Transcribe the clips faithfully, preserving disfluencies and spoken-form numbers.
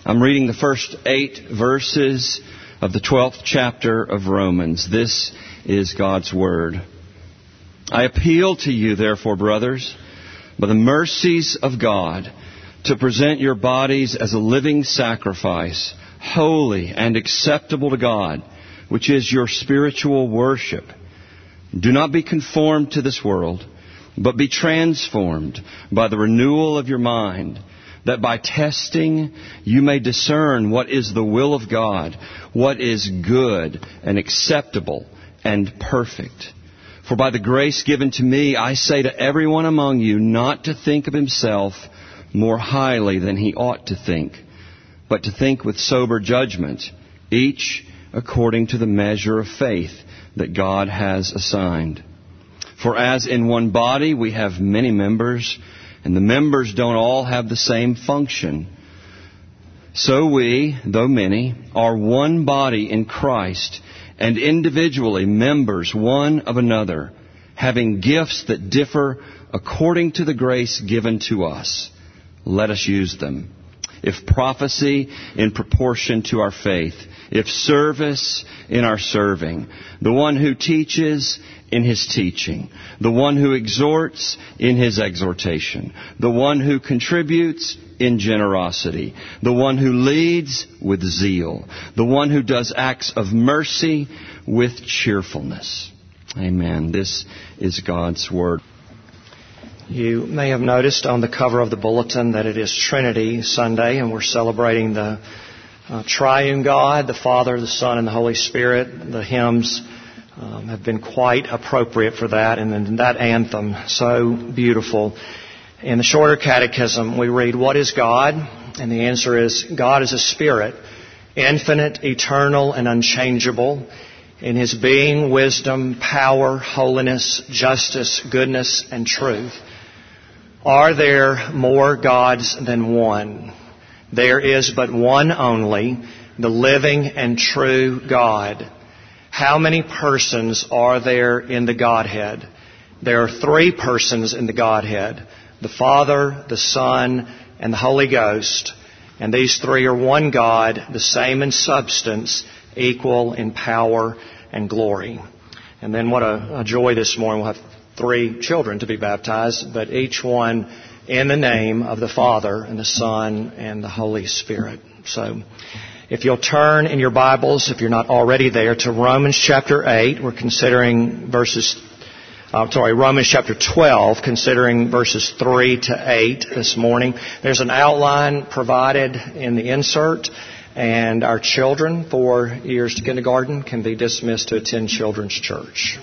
I'm reading the first eight verses of the twelfth chapter of Romans. This is God's Word. I appeal to you, therefore, brothers, by the mercies of God, to present your bodies as a living sacrifice, holy and acceptable to God, which is your spiritual worship. Do not be conformed to this world, but be transformed by the renewal of your mind, that by testing you may discern what is the will of God, what is good and acceptable and perfect. For by the grace given to me, I say to everyone among you not to think of himself more highly than he ought to think, but to think with sober judgment, each according to the measure of faith that God has assigned. For as in one body we have many members, and the members don't all have the same function, so we, though many, are one body in Christ, and individually members one of another, having gifts that differ according to the grace given to us. Let us use them. If prophecy, in proportion to our faith. If service, in our serving. The one who teaches, in his teaching. The one who exhorts, in his exhortation. The one who contributes, in generosity. The one who leads, with zeal. The one who does acts of mercy, with cheerfulness. Amen. This is God's Word. You may have noticed on the cover of the bulletin that it is Trinity Sunday, and we're celebrating the uh, triune God, the Father, the Son, and the Holy Spirit. The hymns um, have been quite appropriate for that, and then that anthem, so beautiful. In the shorter catechism, we read, "What is God?" And the answer is, God is a spirit, infinite, eternal, and unchangeable. In His being, wisdom, power, holiness, justice, goodness, and truth. Are there more gods than one? There is but one only, the living and true God. How many persons are there in the Godhead? There are three persons in the Godhead, the Father, the Son, and the Holy Ghost. And these three are one God, the same in substance, equal in power and glory. And then what a, a joy this morning. We'll have three children to be baptized, but each one in the name of the Father and the Son and the Holy Spirit. So if you'll turn in your Bibles, if you're not already there, to Romans chapter eight. We're considering verses, uh, sorry, Romans chapter twelve, considering verses three to eight this morning. There's an outline provided in the insert, and our children, four years to kindergarten, can be dismissed to attend children's church.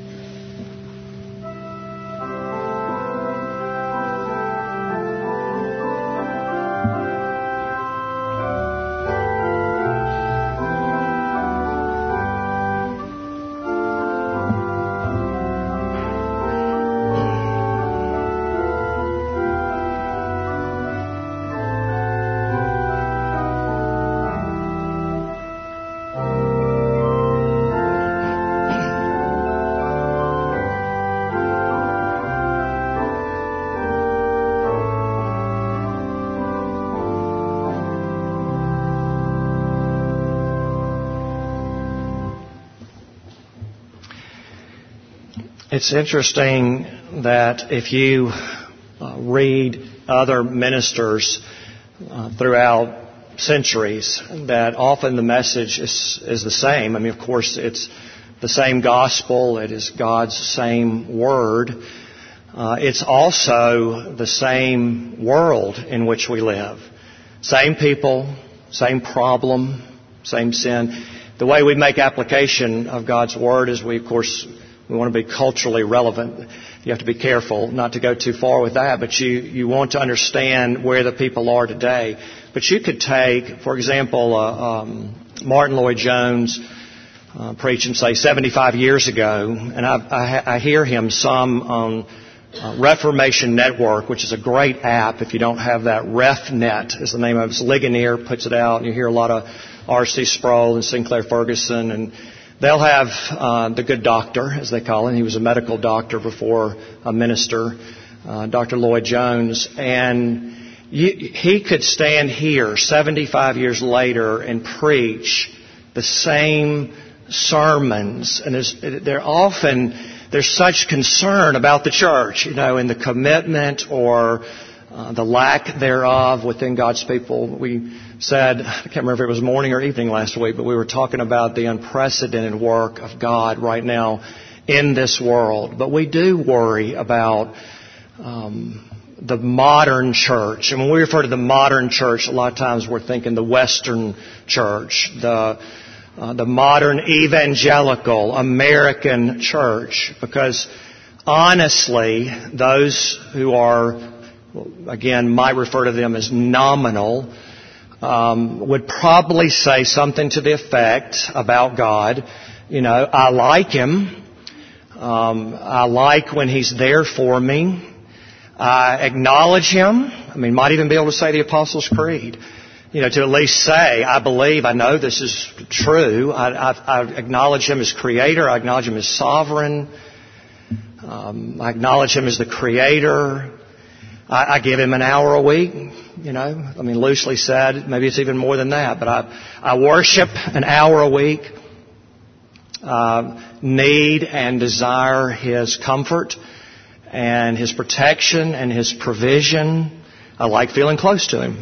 It's interesting that if you uh, read other ministers uh, throughout centuries, that often the message is, is the same. I mean, of course, it's the same gospel. It is God's same word. Uh, it's also the same world in which we live. Same people, same problem, same sin. The way we make application of God's word is we, of course, we want to be culturally relevant. You have to be careful not to go too far with that, but you, you want to understand where the people are today. But you could take, for example, uh, um, Martin Lloyd-Jones uh, preaching, say, seventy-five years ago, and I, I, I hear him some on uh, Reformation Network, which is a great app. If you don't have that, RefNet is the name of it. Ligonier puts it out, and you hear a lot of R C Sproul and Sinclair Ferguson, and they'll have uh, the good doctor, as they call him. He was a medical doctor before a minister, uh, Doctor Lloyd-Jones. And You, he could stand here seventy-five years later and preach the same sermons, and they're often, there's such concern about the church, you know, and the commitment or uh, the lack thereof within God's people. We said, I can't remember if it was morning or evening last week, but we were talking about the unprecedented work of God right now in this world. But we do worry about um, the modern church. And when we refer to the modern church, a lot of times we're thinking the Western church, the Uh, the modern evangelical American church, because honestly, those who are, again, might refer to them as nominal, um, would probably say something to the effect about God, you know, I like Him, um, I like when He's there for me, I acknowledge Him, I mean, might even be able to say the Apostles' Creed. You know, to at least say, I believe, I know this is true. I, I, I acknowledge Him as Creator. I acknowledge Him as Sovereign. Um, I acknowledge Him as the Creator. I, I give Him an hour a week. You know, I mean, loosely said, maybe it's even more than that. But I, I worship an hour a week. Uh, need and desire His comfort and His protection and His provision. I like feeling close to Him.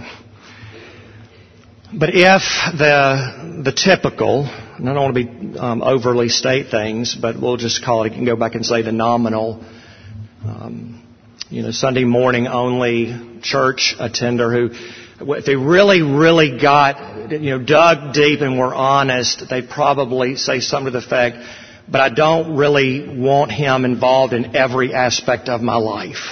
But if the the typical, and I don't want to be um, overly state things, but we'll just call it, you can go back and say the nominal, um, you know, Sunday morning only church attender who, if they really, really got, you know, dug deep and were honest, they'd probably say something to the effect, but I don't really want Him involved in every aspect of my life.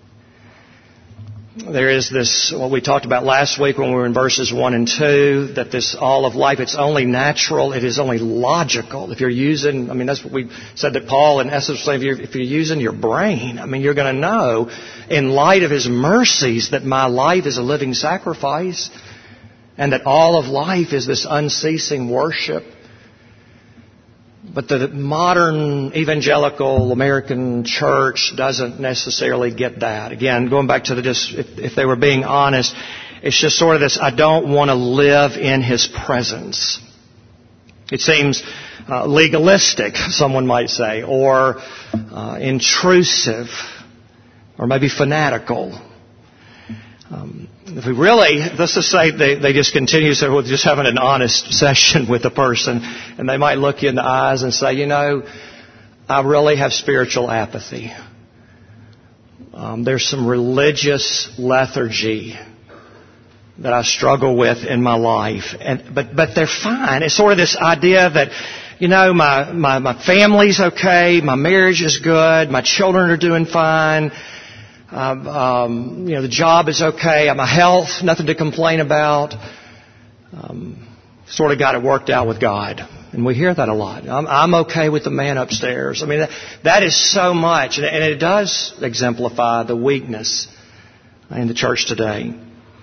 There is this, what we talked about last week when we were in verses one and two, that this all of life, it's only natural, it is only logical. If you're using, I mean, that's what we said that Paul in essence said, if you're, if you're using your brain, I mean, you're going to know in light of His mercies that my life is a living sacrifice and that all of life is this unceasing worship. But the modern evangelical American church doesn't necessarily get that. Again, going back to the just, if, if they were being honest, it's just sort of this, I don't want to live in His presence. It seems uh, legalistic, someone might say, or uh, intrusive, or maybe fanatical. Um, if we really, let's just say they, they just continue, so we're just having an honest session with the person, and they might look you in the eyes and say, you know, I really have spiritual apathy. Um, there's some religious lethargy that I struggle with in my life, and but but they're fine. It's sort of this idea that, you know, my my, my family's okay, my marriage is good, my children are doing fine. Um, um, you know, the job is okay. My health, nothing to complain about. Um, sort of got it worked out with God. And we hear that a lot. I'm, I'm okay with the man upstairs. I mean, that, that is so much. And, and it does exemplify the weakness in the church today.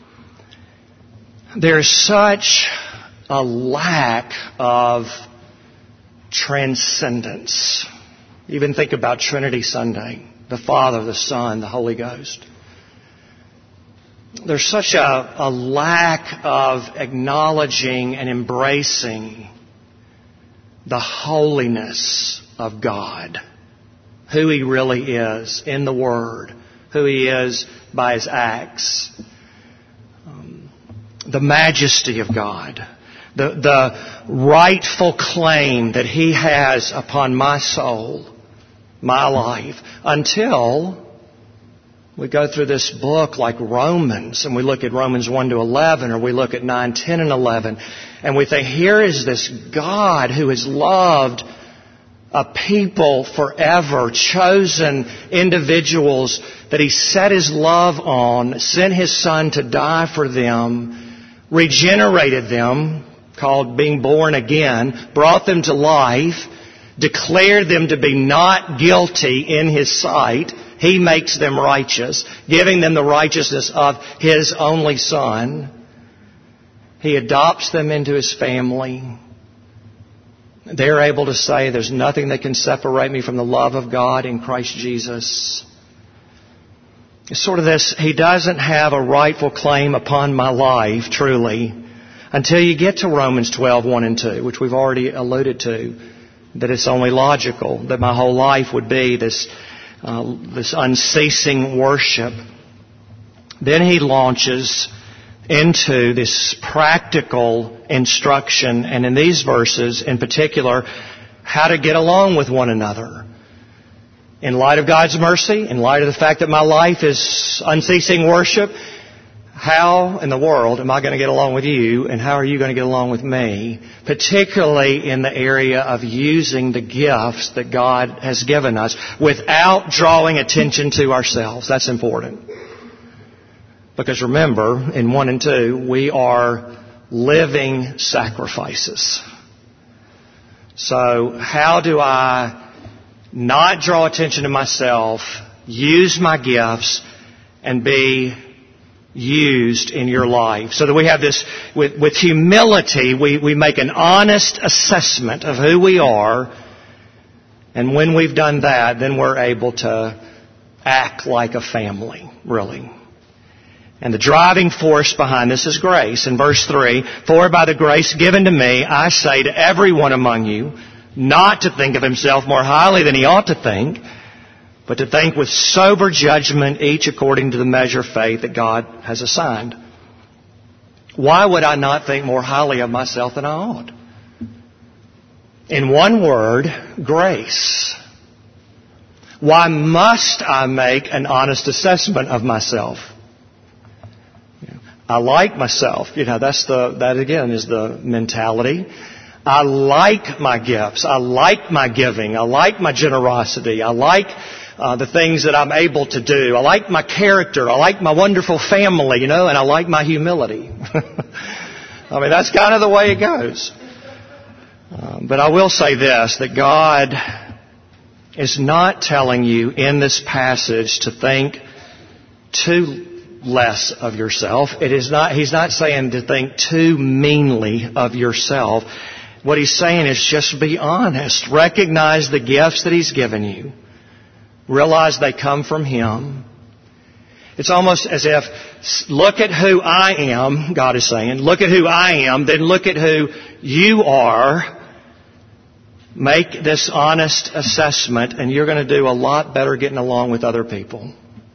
There's such a lack of transcendence. Even think about Trinity Sunday. The Father, the Son, the Holy Ghost. There's such a, a lack of acknowledging and embracing the holiness of God, who He really is in the Word, who He is by His acts, um, the majesty of God, the, the rightful claim that He has upon my soul, my life, until we go through this book like Romans, and we look at Romans one to eleven, or we look at nine, ten, and eleven, and we think, here is this God who has loved a people forever, chosen individuals that He set His love on, sent His Son to die for them, regenerated them, called being born again, brought them to life, declared them to be not guilty in His sight. He makes them righteous, giving them the righteousness of His only Son. He adopts them into His family. They're able to say, there's nothing that can separate me from the love of God in Christ Jesus. It's sort of this, He doesn't have a rightful claim upon my life, truly, until you get to Romans twelve, one and two, which we've already alluded to, that it's only logical that my whole life would be this, uh, this unceasing worship. Then He launches into this practical instruction, and in these verses in particular, how to get along with one another. In light of God's mercy, in light of the fact that my life is unceasing worship, how in the world am I going to get along with you, and how are you going to get along with me, particularly in the area of using the gifts that God has given us without drawing attention to ourselves? That's important. Because remember, in one and two, we are living sacrifices. So how do I not draw attention to myself, use my gifts, and be used in your life? So that we have this, with, with humility, we, we make an honest assessment of who we are. And when we've done that, then we're able to act like a family, really. And the driving force behind this is grace. In verse three, for by the grace given to me, I say to everyone among you, not to think of himself more highly than he ought to think, but to think with sober judgment, each according to the measure of faith that God has assigned. Why would I not think more highly of myself than I ought? In one word, grace. Why must I make an honest assessment of myself? I like myself. You know, that's the, that again is the mentality. I like my gifts. I like my giving. I like my generosity. I like uh, the things that I'm able to do. I like my character. I like my wonderful family, you know, and I like my humility. I mean, that's kind of the way it goes. Um, but I will say this, that God is not telling you in this passage to think too less of yourself. It is not, He's not saying to think too meanly of yourself. What He's saying is just be honest. Recognize the gifts that He's given you. Realize they come from Him. It's almost as if, look at who I am, God is saying. Look at who I am, then look at who you are. Make this honest assessment, and you're going to do a lot better getting along with other people.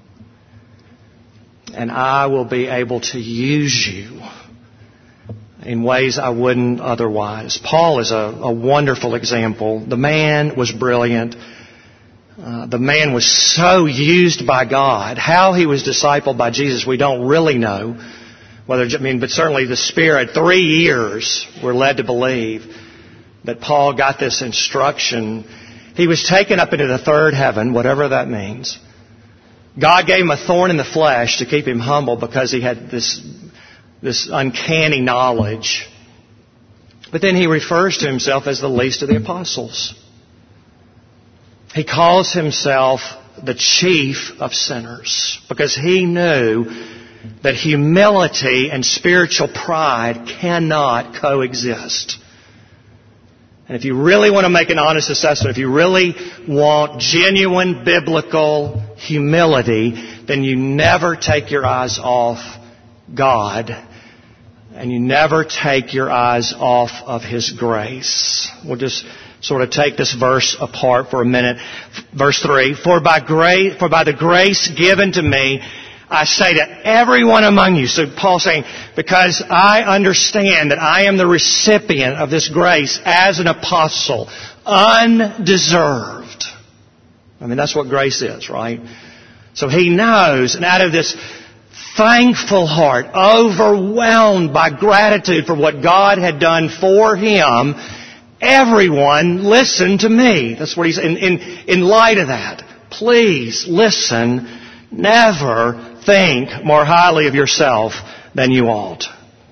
And I will be able to use you in ways I wouldn't otherwise. Paul is a, a wonderful example. The man was brilliant. Uh, the man was so used by God. How he was discipled by Jesus, we don't really know. Whether, I mean, but certainly the Spirit, three years we're led to believe that Paul got this instruction. He was taken up into the third heaven, whatever that means. God gave him a thorn in the flesh to keep him humble because he had this, this uncanny knowledge. But then he refers to himself as the least of the apostles. He calls himself the chief of sinners because he knew that humility and spiritual pride cannot coexist. And if you really want to make an honest assessment, if you really want genuine biblical humility, then you never take your eyes off God, and you never take your eyes off of His grace. We'll just sort of take this verse apart for a minute. Verse three, for by grace, for by the grace given to me, I say to everyone among you. So Paul's saying, because I understand that I am the recipient of this grace as an apostle, undeserved. I mean, that's what grace is, right? So he knows, and out of this thankful heart, overwhelmed by gratitude for what God had done for him, everyone listen to me. That's what he's, in, in, in light of that, please listen. Never think more highly of yourself than you ought.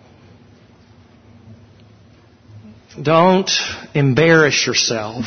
Don't embarrass yourself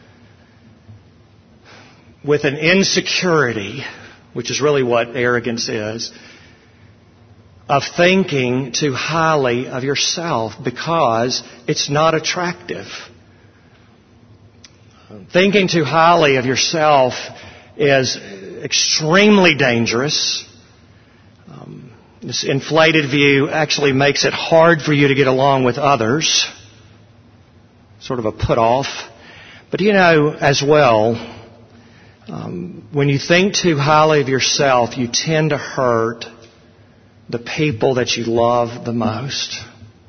with an insecurity, which is really what arrogance is, of thinking too highly of yourself because it's not attractive. Thinking too highly of yourself is extremely dangerous. Um, this inflated view actually makes it hard for you to get along with others. Sort of a put-off. But you know, as well, um, when you think too highly of yourself, you tend to hurt the people that you love the most.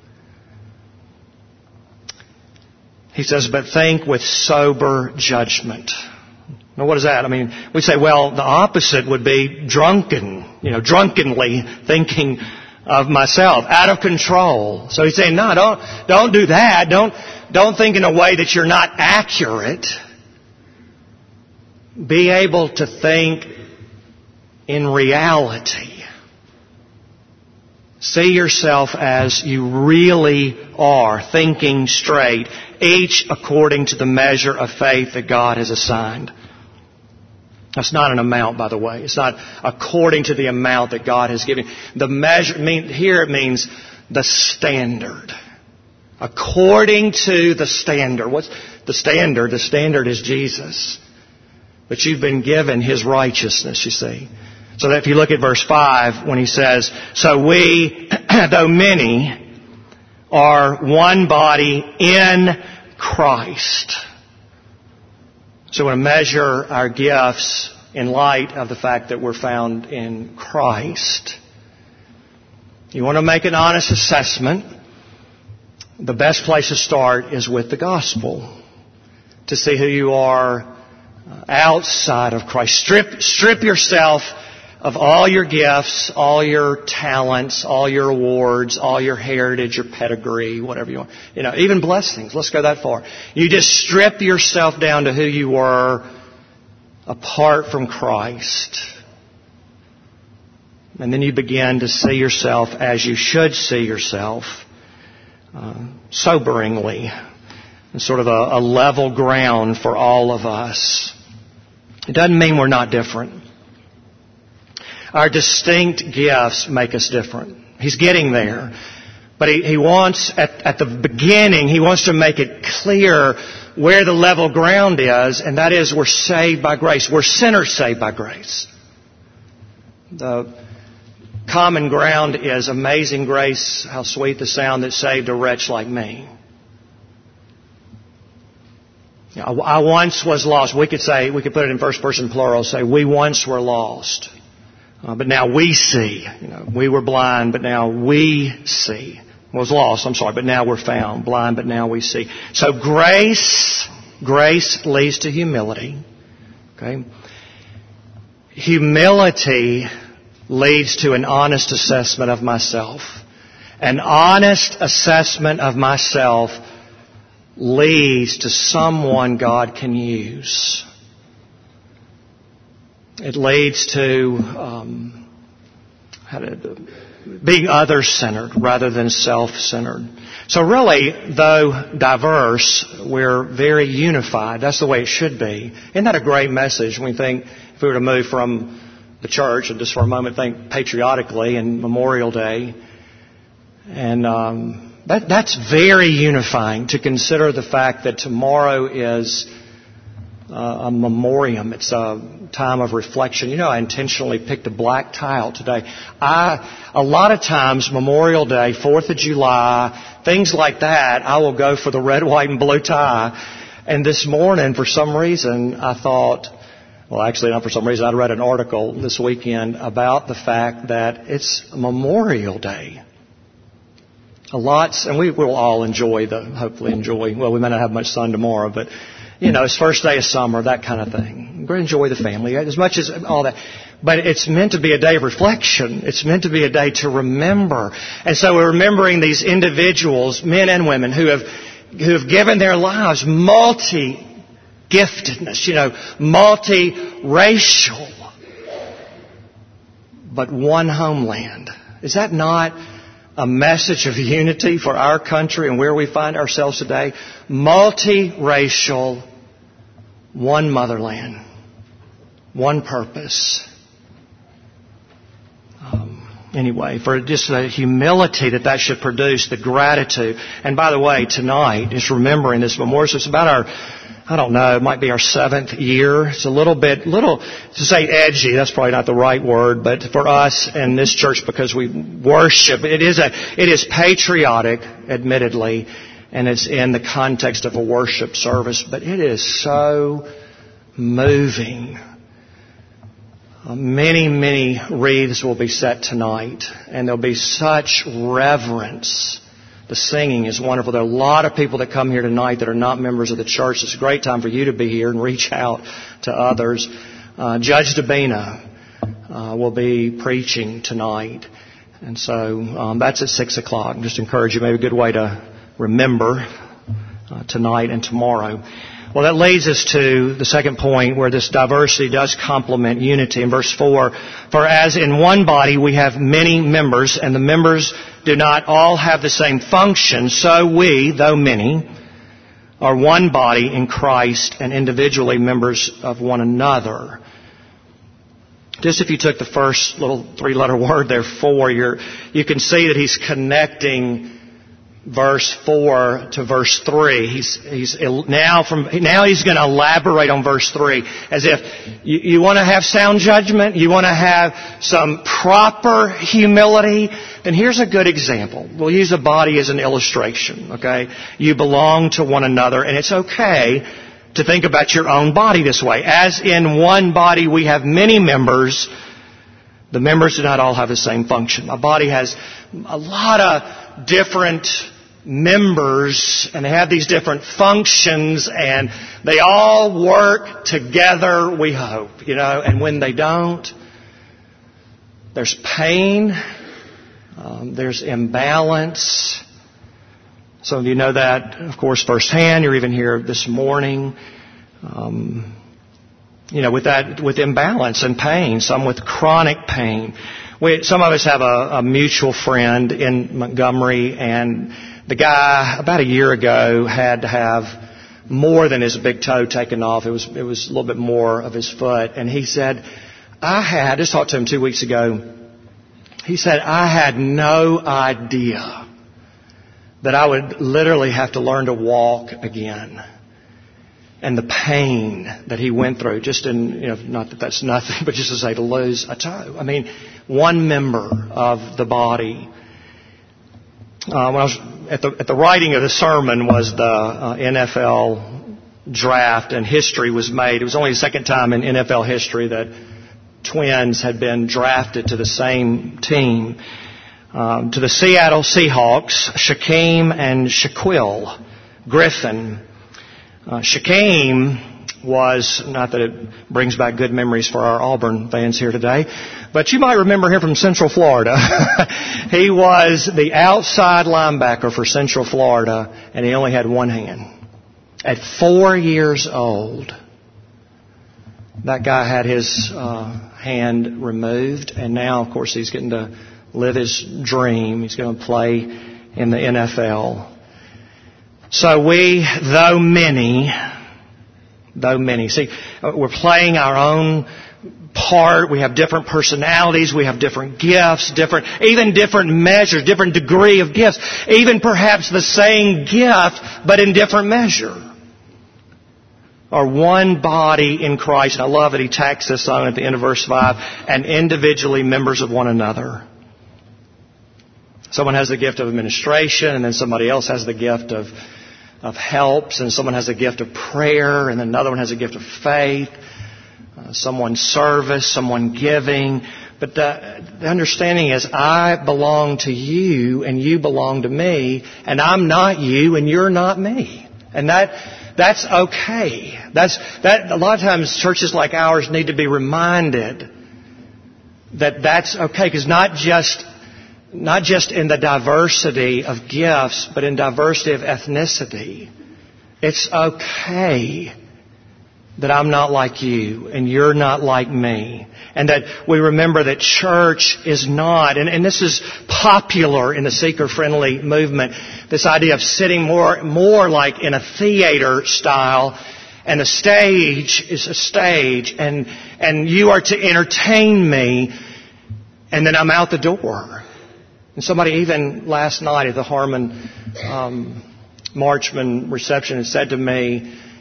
He says, but think with sober judgment. Now, what is that? I mean, we say, well, the opposite would be drunken, you know, drunkenly thinking of myself, out of control. So he's saying, no, don't, don't do that. Don't, don't think in a way that you're not accurate. Be able to think in reality. See yourself as you really are, thinking straight, each according to the measure of faith that God has assigned. That's not an amount, by the way. It's not according to the amount that God has given. The measure, mean, here it means the standard. According to the standard. What's the standard? The standard is Jesus. But you've been given His righteousness, you see. So that if you look at verse five, when he says, so we, though many, are one body in Christ. So we want to measure our gifts in light of the fact that we're found in Christ. You want to make an honest assessment. The best place to start is with the gospel. To see who you are outside of Christ. Strip, strip yourself of all your gifts, all your talents, all your awards, all your heritage, your pedigree, whatever you want. You know, even blessings. Let's go that far. You just strip yourself down to who you were apart from Christ. And then you begin to see yourself as you should see yourself, uh, soberingly. It's sort of a, a level ground for all of us. It doesn't mean we're not different. Our distinct gifts make us different. He's getting there. But he, he wants, at, at the beginning, he wants to make it clear where the level ground is, and that is we're saved by grace. We're sinners saved by grace. The common ground is amazing grace, how sweet the sound that saved a wretch like me. I once was lost. We could say, we could put it in first person plural, say, we once were lost. Uh, but now we see. You know, we were blind, but now we see. Was lost, I'm sorry, but now we're found. Blind, but now we see. So grace, grace leads to humility. Okay? Humility leads to an honest assessment of myself. An honest assessment of myself leads to someone God can use. It leads to um, how to, being other-centered rather than self-centered. So really, though diverse, we're very unified. That's the way it should be. Isn't that a great message when we think, if we were to move from the church and just for a moment think patriotically and Memorial Day, and um, that, that's very unifying to consider the fact that tomorrow is Uh, a memoriam. It's a time of reflection. You know, I intentionally picked a black tie out today. I, a lot of times, Memorial Day, fourth of July, things like that, I will go for the red, white, and blue tie. And this morning, for some reason, I thought, well, actually not for some reason, I read an article this weekend about the fact that it's Memorial Day. A lot, and we will all enjoy the, hopefully enjoy, well, we may not have much sun tomorrow, but you know, it's first day of summer, that kind of thing. We're going to enjoy the family as much as all that. But it's meant to be a day of reflection. It's meant to be a day to remember. And so we're remembering these individuals, men and women, who have who have given their lives multi-giftedness, you know, multi-racial, but one homeland. Is that not a message of unity for our country and where we find ourselves today? Multi-racial, one motherland, one purpose. Um, anyway, for just the humility that that should produce, the gratitude. And by the way, tonight, just remembering this memorial, it's about our I don't know, it might be our seventh year. It's a little bit, little, to say edgy, that's probably not the right word, but for us in this church, because we worship, it is a, it is patriotic, admittedly, and it's in the context of a worship service, but it is so moving. Uh, many, many wreaths will be set tonight, and there'll be such reverence. The singing is wonderful. There are a lot of people that come here tonight that are not members of the church. It's a great time for you to be here and reach out to others. Uh, Judge Dabina uh, will be preaching tonight. And so um, that's at six o'clock. Just encourage you, maybe a good way to remember uh, tonight and tomorrow. Well, that leads us to the second point where this diversity does complement unity. In verse four, for as in one body we have many members, and the members do not all have the same function, so we, though many, are one body in Christ and individually members of one another. Just if you took the first little three-letter word there, for, you're, you can see that he's connecting verse four to verse three. He's, he's now from, now he's going to elaborate on verse three as if you, you want to have sound judgment, you want to have some proper humility, then here's a good example. We'll use a body as an illustration, okay? You belong to one another, and it's okay to think about your own body this way. As in one body we have many members, the members do not all have the same function. My body has a lot of different members, and they have these different functions, and they all work together, we hope, you know, and when they don't, there's pain, um, there's imbalance. Some of you know that, of course, firsthand. You're even here this morning, um, you know, with that, with imbalance and pain, some with chronic pain. We, some of us have a, a mutual friend in Montgomery, and the guy, about a year ago, had to have more than his big toe taken off. It was, it was a little bit more of his foot. And he said, I had, I just talked to him two weeks ago. He said, I had no idea that I would literally have to learn to walk again. And the pain that he went through, just in, you know, not that that's nothing, but just to say to lose a toe. I mean, one member of the body. Uh, when I was at the, at the writing of the sermon was the uh, N F L draft, and history was made. It was only the second time in N F L history that twins had been drafted to the same team. Um, to the Seattle Seahawks, Shaquem and Shaquille Griffin. Uh, Shaquem was, not that it brings back good memories for our Auburn fans here today, but you might remember him from Central Florida. He was the outside linebacker for Central Florida, and he only had one hand. At four years old, that guy had his uh, hand removed, and now, of course, he's getting to live his dream. He's going to play in the N F L. So we, though many, though many, see, we're playing our own part. We have different personalities. We have different gifts, different, even different measures, different degree of gifts, even perhaps the same gift, but in different measure. Are one body in Christ. And I love that he tacks this on at the end of verse five, and individually members of one another. Someone has the gift of administration, and then somebody else has the gift of of helps, and someone has the gift of prayer, and then another one has a gift of faith, uh, someone service, someone giving. But the, the understanding is I belong to you, and you belong to me, and I'm not you, and you're not me. And that that's okay. That's that. A lot of times churches like ours need to be reminded that that's okay, because not just Not just in the diversity of gifts, but in diversity of ethnicity. It's okay that I'm not like you and you're not like me. And that we remember that church is not, and, and this is popular in the seeker-friendly movement, this idea of sitting more, more like in a theater style, and the stage is a stage, and, and you are to entertain me, and then I'm out the door. And somebody even last night at the Harmon um, Marchman reception had said to me,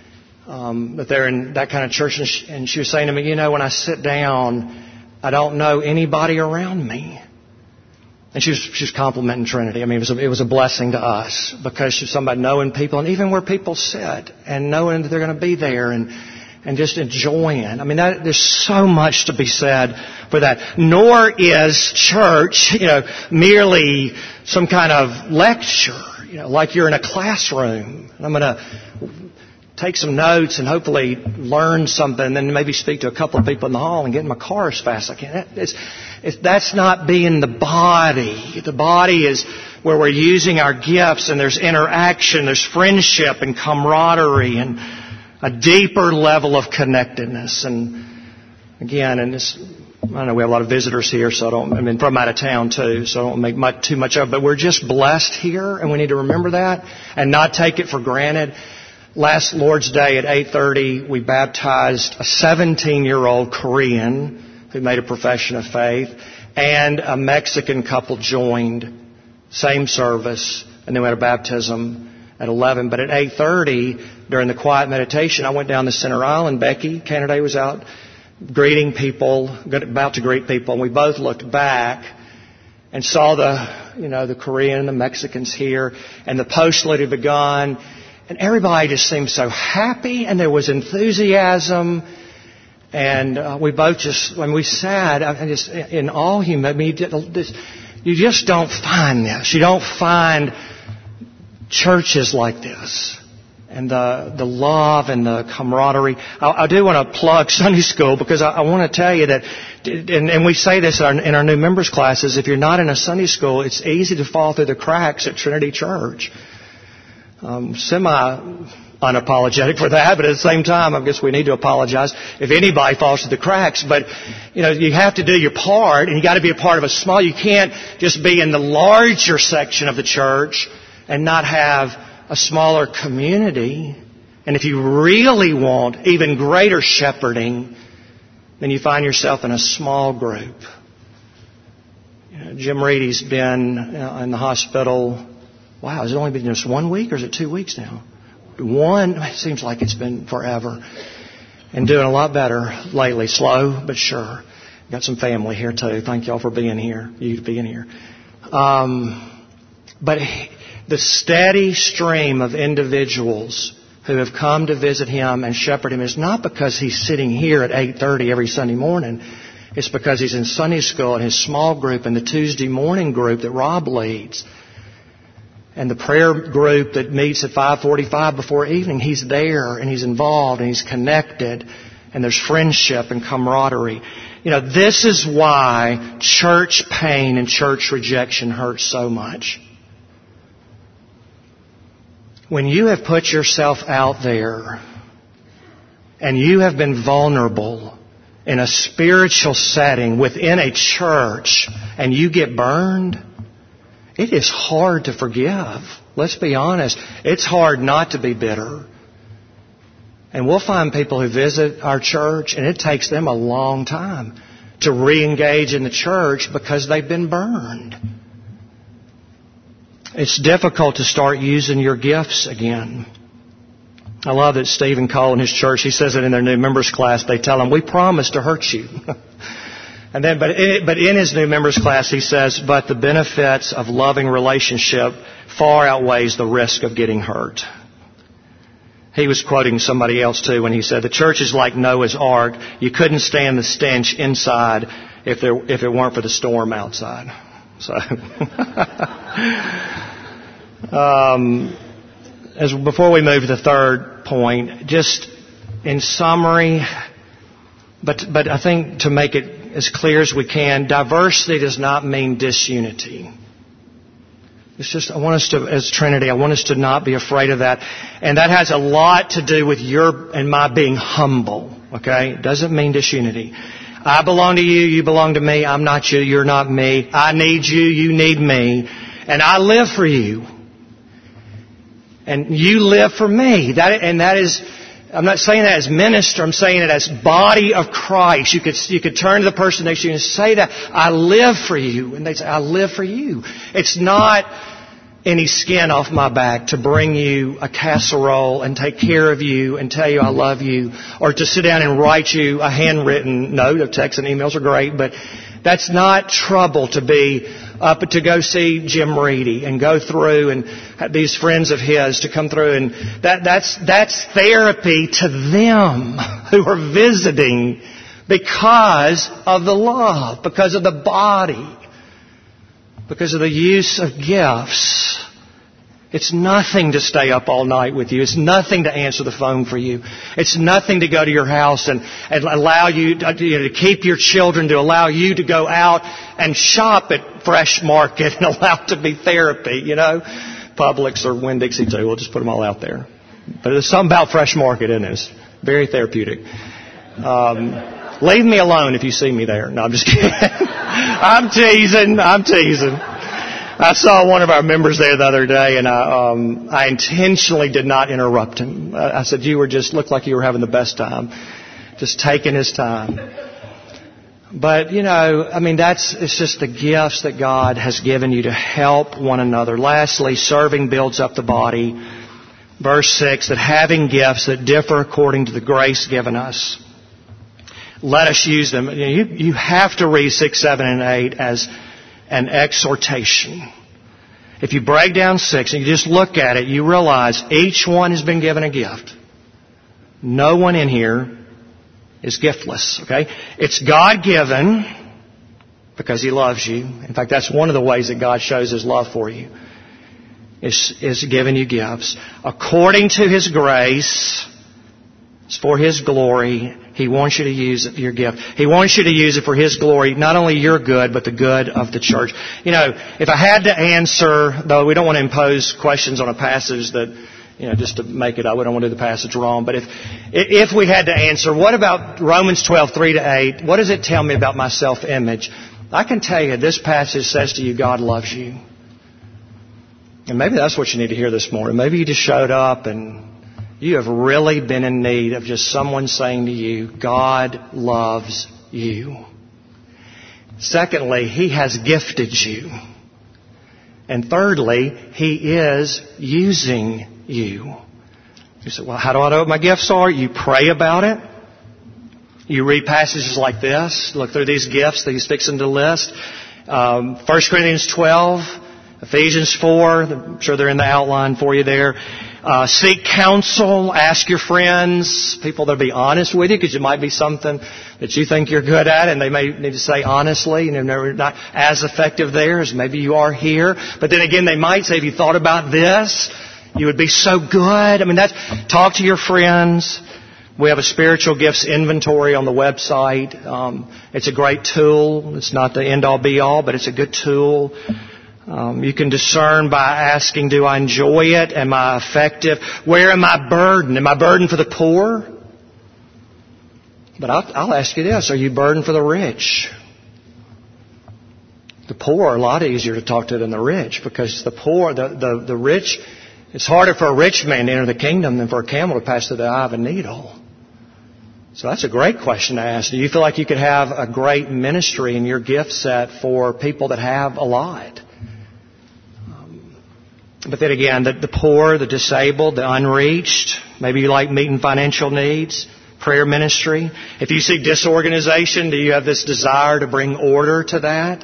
um, that they're in that kind of church. And she, and she was saying to me, you know, when I sit down, I don't know anybody around me. And she was, she was complimenting Trinity. I mean, it was, a, it was a blessing to us because she's something about knowing people and even where people sit and knowing that they're going to be there and, and just enjoying. I mean, that, there's so much to be said for that. Nor is church, you know, merely some kind of lecture, you know, like you're in a classroom. I'm going to take some notes and hopefully learn something and then maybe speak to a couple of people in the hall and get in my car as fast as I can. It's, it's, that's not being the body. The body is where we're using our gifts and there's interaction, there's friendship and camaraderie and a deeper level of connectedness. And again, and this, I don't know, we have a lot of visitors here, so I don't, I mean, from out of town too, so I don't make much, too much of it, but we're just blessed here and we need to remember that and not take it for granted. Last Lord's Day at eight thirty, we baptized a seventeen-year-old Korean who made a profession of faith, and a Mexican couple joined, same service, and then we had a baptism at eleven. But at eight thirty, during the quiet meditation, I went down the center aisle, and Becky Canada was out greeting people, about to greet people, and we both looked back and saw the, you know, the Korean and the Mexicans here, and the postlude had begun. And everybody just seemed so happy, and there was enthusiasm. And uh, we both just, when we sat, I just, in all humility, I mean, you just don't find this. You don't find churches like this. And the the love and the camaraderie. I, I do want to plug Sunday school because I, I want to tell you that, and, and we say this in our, in our new members classes, if you're not in a Sunday school, it's easy to fall through the cracks at Trinity Church. Um, semi-unapologetic for that, but at the same time, I guess we need to apologize if anybody falls through the cracks. But, you know, you have to do your part, and you got to be a part of a small. You can't just be in the larger section of the church and not have a smaller community. And if you really want even greater shepherding, then you find yourself in a small group. You know, Jim Reedy's been in the hospital. Wow, has it only been just one week or is it two weeks now? One, it seems like it's been forever. And doing a lot better lately. Slow, but sure. Got some family here too. Thank y'all for being here. You being here. Um, but the steady stream of individuals who have come to visit him and shepherd him is not because he's sitting here at eight thirty every Sunday morning. It's because he's in Sunday school and his small group and the Tuesday morning group that Rob leads. And the prayer group that meets at five forty-five before evening, he's there and he's involved and he's connected and there's friendship and camaraderie. You know, this is why church pain and church rejection hurts so much. When you have put yourself out there and you have been vulnerable in a spiritual setting within a church and you get burned, it is hard to forgive. Let's be honest. It's hard not to be bitter. And we'll find people who visit our church, and it takes them a long time to re-engage in the church because they've been burned. It's difficult to start using your gifts again. I love that Stephen Cole in his church, he says it in their new members class, they tell him, we promise to hurt you. And then, but in, but in his new members class, he says, but the benefits of loving relationship far outweighs the risk of getting hurt. He was quoting somebody else too when he said, the church is like Noah's Ark. You couldn't stand the stench inside if there, if it weren't for the storm outside. So, um, as before we move to the third point, just in summary, but but I think to make it as clear as we can, diversity does not mean disunity. It's just, I want us to, as Trinity, I want us to not be afraid of that. And that has a lot to do with your and my being humble. Okay? It doesn't mean disunity. I belong to you, you belong to me. I'm not you, you're not me. I need you, you need me. And I live for you. And you live for me. That, and that is, I'm not saying that as minister, I'm saying it as body of Christ. You could, you could turn to the person next to you and say that, I live for you. And they say, I live for you. It's not any skin off my back to bring you a casserole and take care of you and tell you I love you, or to sit down and write you a handwritten note. Of text and emails are great, but that's not trouble to be up to go see Jim Reedy and go through and have these friends of his to come through, and that that's that's therapy to them who are visiting because of the love, because of the body, because of the use of gifts. It's nothing to stay up all night with you. It's nothing to answer the phone for you. It's nothing to go to your house and, and allow you to, you know, to keep your children, to allow you to go out and shop at Fresh Market and allow it to be therapy, you know. Publix or Winn-Dixie too. We'll just put them all out there. But there's something about Fresh Market in it. It's very therapeutic. Um, leave me alone if you see me there. No, I'm just kidding. I'm teasing. I'm teasing. I saw one of our members there the other day, and I, um, I intentionally did not interrupt him. I said, you were just, looked like you were having the best time. Just taking his time. But, you know, I mean, that's, it's just the gifts that God has given you to help one another. Lastly, serving builds up the body. Verse six, that having gifts that differ according to the grace given us, let us use them. You, you have to read six, seven, and eight as an exhortation. If you break down six and you just look at it, you realize each one has been given a gift. No one in here is giftless, okay? It's God-given because He loves you. In fact, that's one of the ways that God shows His love for you, is, is giving you gifts. According to His grace, it's for His glory. He wants you to use it for your gift. He wants you to use it for His glory, not only your good, but the good of the church. You know, if I had to answer, though we don't want to impose questions on a passage that, you know, just to make it up, we don't want to do the passage wrong, but if if we had to answer, what about Romans twelve, three to eight? What does it tell me about my self-image? I can tell you, this passage says to you, God loves you. And maybe that's what you need to hear this morning. Maybe you just showed up and you have really been in need of just someone saying to you, God loves you. Secondly, He has gifted you. And thirdly, He is using you. You say, well, how do I know what my gifts are? You pray about it. You read passages like this. Look through these gifts that He's fixing to list. Um, First Corinthians twelve, Ephesians four. I'm sure they're in the outline for you there. Uh, seek counsel, ask your friends, people that'll be honest with you, because it might be something that you think you're good at, and they may need to say honestly, and they're not as effective there as maybe you are here. But then again, they might say, have you thought about this? You would be so good. I mean, that's, talk to your friends. We have a spiritual gifts inventory on the website. Um, it's a great tool. It's not the end-all be-all, but it's a good tool. Um, you can discern by asking, do I enjoy it? Am I effective? Where am I burdened? Am I burdened for the poor? But I'll, I'll ask you this. Are you burdened for the rich? The poor are a lot easier to talk to than the rich, because the poor, the, the, the rich, it's harder for a rich man to enter the kingdom than for a camel to pass through the eye of a needle. So that's a great question to ask. Do you feel like you could have a great ministry in your gift set for people that have a lot? But then again, the, the poor, the disabled, the unreached, maybe you like meeting financial needs, prayer ministry. If you see disorganization, do you have this desire to bring order to that?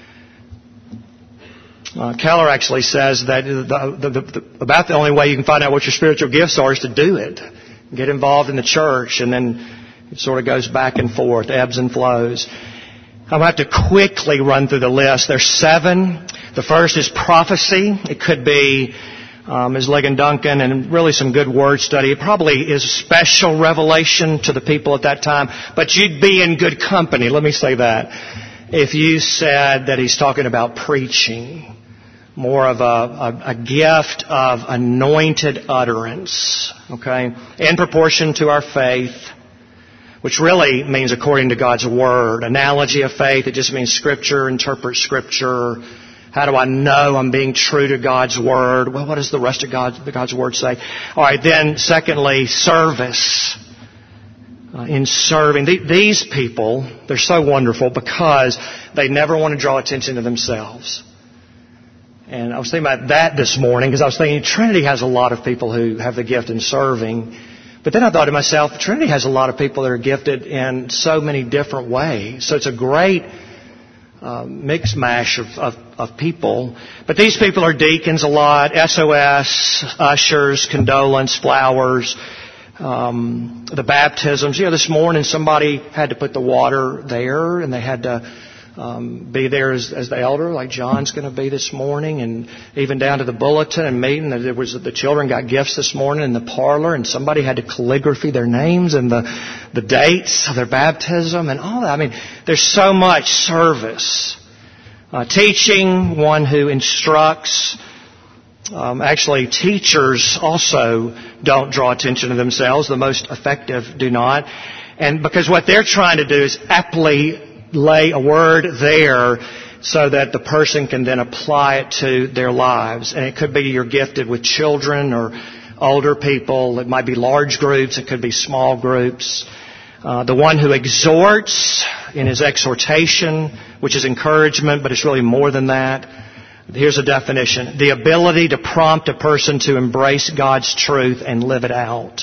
Uh, Keller actually says that the, the, the, the, about the only way you can find out what your spiritual gifts are is to do it. Get involved in the church, and then it sort of goes back and forth, ebbs and flows. I'm going to have to quickly run through the list. There's seven. The first is prophecy. It could be, um, as Ligon Duncan, and really some good word study. It probably is special revelation to the people at that time. But you'd be in good company, let me say that, if you said that he's talking about preaching. More of a, a, a gift of anointed utterance, okay, in proportion to our faith, which really means according to God's Word. Analogy of faith, it just means Scripture, interpret Scripture. How do I know I'm being true to God's Word? Well, what does the rest of God's, God's Word say? All right, then secondly, service. Uh, in serving. These people, they're so wonderful because they never want to draw attention to themselves. And I was thinking about that this morning because I was thinking Trinity has a lot of people who have the gift in serving. But then I thought to myself, Trinity has a lot of people that are gifted in so many different ways. So it's a great uh, mix mash of, of, of people. But these people are deacons a lot, S O S, ushers, condolence, flowers, um, the baptisms. You know, this morning somebody had to put the water there and they had to Um, be there as, as the elder, like John's going to be this morning, and even down to the bulletin and meeting. There was the children got gifts this morning in the parlor, and somebody had to calligraphy their names and the the dates of their baptism and all that. I mean, there's so much service, uh, teaching, one who instructs. Um, actually, teachers also don't draw attention to themselves. The most effective do not, and because what they're trying to do is aptly lay a word there so that the person can then apply it to their lives. And it could be you're gifted with children or older people. It might be large groups. It could be small groups. Uh, the one who exhorts in his exhortation, which is encouragement, but it's really more than that. Here's a definition. The ability to prompt a person to embrace God's truth and live it out.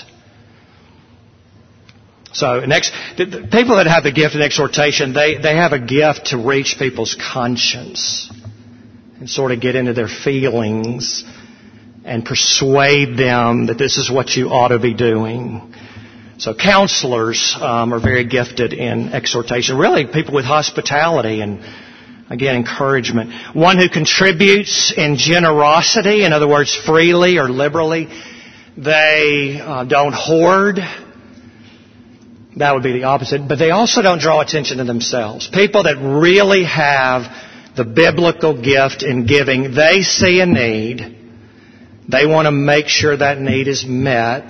So next, the people that have the gift of exhortation, they, they have a gift to reach people's conscience and sort of get into their feelings and persuade them that this is what you ought to be doing. So counselors um, are very gifted in exhortation. Really, people with hospitality and, again, encouragement. One who contributes in generosity, in other words, freely or liberally. They uh, don't hoard. That would be the opposite. But they also don't draw attention to themselves. People that really have the biblical gift in giving, they see a need. They want to make sure that need is met.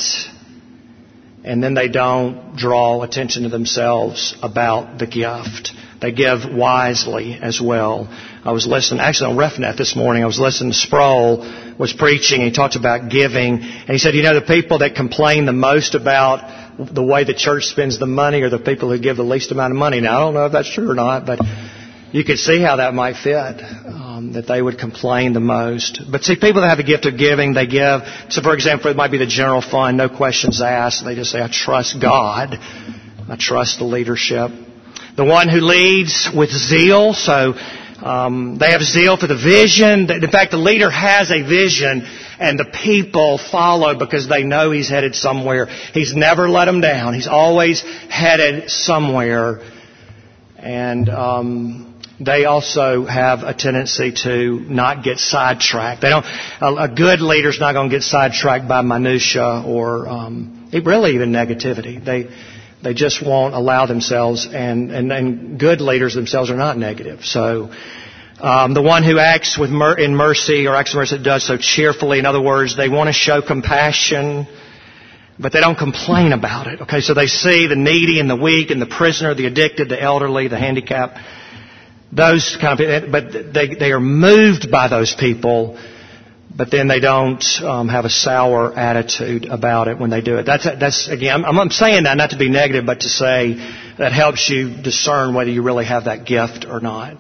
And then they don't draw attention to themselves about the gift. They give wisely as well. I was listening, actually on RefNet this morning, I was listening to Sproul was preaching. He talked about giving. And he said, you know, the people that complain the most about the way the church spends the money are the people who give the least amount of money. Now, I don't know if that's true or not, but you could see how that might fit, um, that they would complain the most. But see, people that have the gift of giving, they give. So, for example, it might be the general fund, no questions asked. They just say, I trust God. I trust the leadership. The one who leads with zeal, so um, they have zeal for the vision. In fact, the leader has a vision, and the people follow because they know he's headed somewhere. He's never let them down. He's always headed somewhere. And um, they also have a tendency to not get sidetracked. They don't. A, a good leader's not going to get sidetracked by minutia or um, really even negativity. They they just won't allow themselves. And and, and good leaders themselves are not negative. So. Um, the one who acts with mer- in mercy or acts in mercy does so cheerfully. In other words, they want to show compassion, but they don't complain about it. Okay, so they see the needy and the weak and the prisoner, the addicted, the elderly, the handicapped. Those kind of, but they they are moved by those people, but then they don't um, have a sour attitude about it when they do it. That's that's again, I'm, I'm saying that not to be negative, but to say that helps you discern whether you really have that gift or not.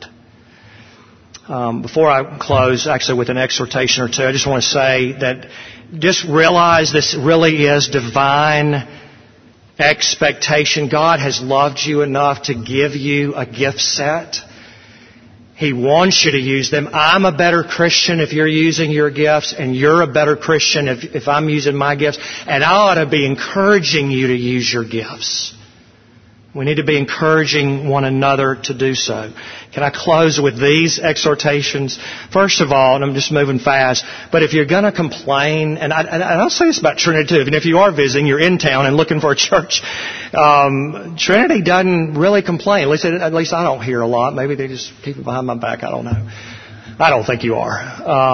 Um, before I close, actually, with an exhortation or two, I just want to say that just realize this really is divine expectation. God has loved you enough to give you a gift set. He wants you to use them. I'm a better Christian if you're using your gifts, and you're a better Christian if, if I'm using my gifts. And I ought to be encouraging you to use your gifts. We need to be encouraging one another to do so. Can I close with these exhortations? First of all, and I'm just moving fast, but if you're going to complain, and, I, and I'll say this about Trinity too, and if you are visiting, you're in town and looking for a church, um, Trinity doesn't really complain. At least, at least I don't hear a lot. Maybe they just keep it behind my back. I don't know. I don't think you are.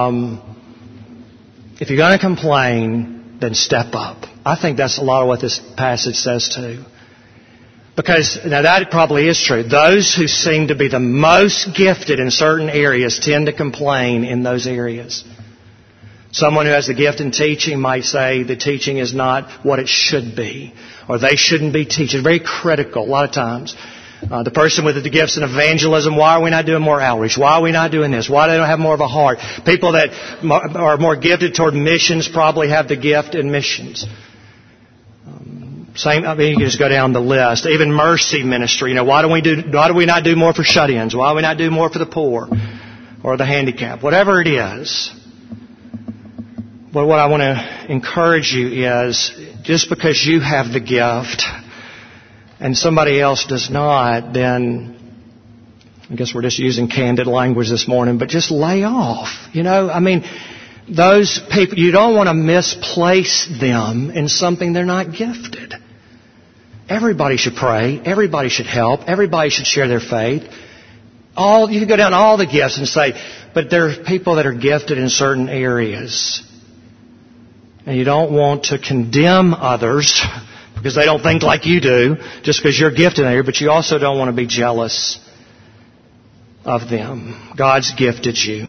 Um, if you're going to complain, then step up. I think that's a lot of what this passage says too. Because, now that probably is true. Those who seem to be the most gifted in certain areas tend to complain in those areas. Someone who has the gift in teaching might say the teaching is not what it should be. Or they shouldn't be teaching. Very critical a lot of times. Uh, the person with the gifts in evangelism, why are we not doing more outreach? Why are we not doing this? Why do they don't have more of a heart? People that are more gifted toward missions probably have the gift in missions. Um, same, I mean, you can just go down the list. Even mercy ministry. You know, why do we do? Why do we not do more for shut-ins? Why do we not do more for the poor or the handicapped? Whatever it is. But what I want to encourage you is, just because you have the gift and somebody else does not, then I guess we're just using candid language this morning, but just lay off. You know, I mean, those people, you don't want to misplace them in something they're not gifted. Everybody should pray. Everybody should help. Everybody should share their faith. All, you can go down all the gifts and say, but there are people that are gifted in certain areas. And you don't want to condemn others because they don't think like you do, just because you're gifted in there, but you also don't want to be jealous of them. God's gifted you.